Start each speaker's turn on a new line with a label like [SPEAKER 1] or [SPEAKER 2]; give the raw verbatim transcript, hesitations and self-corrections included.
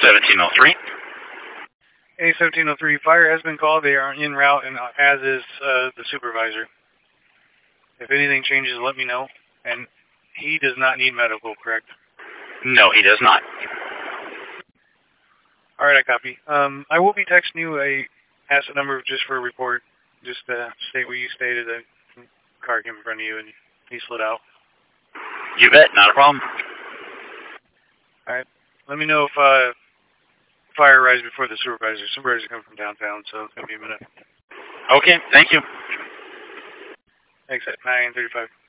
[SPEAKER 1] seventeen oh three.
[SPEAKER 2] A seventeen oh three, fire has been called. They are en route, and as is uh, the supervisor. If anything changes, let me know. And he does not need medical, correct?
[SPEAKER 1] No, he does not.
[SPEAKER 2] All right, I copy. Um, I will be texting you a asset number just for a report. Just uh, state what you stated. A car came in front of you, and he slid out.
[SPEAKER 1] You bet, not a problem.
[SPEAKER 2] All right. Let me know if uh, fire arrives before the supervisor. Supervisor coming from downtown, so it's going to be a minute.
[SPEAKER 1] Okay, thank you.
[SPEAKER 2] Exit nine thirty-five.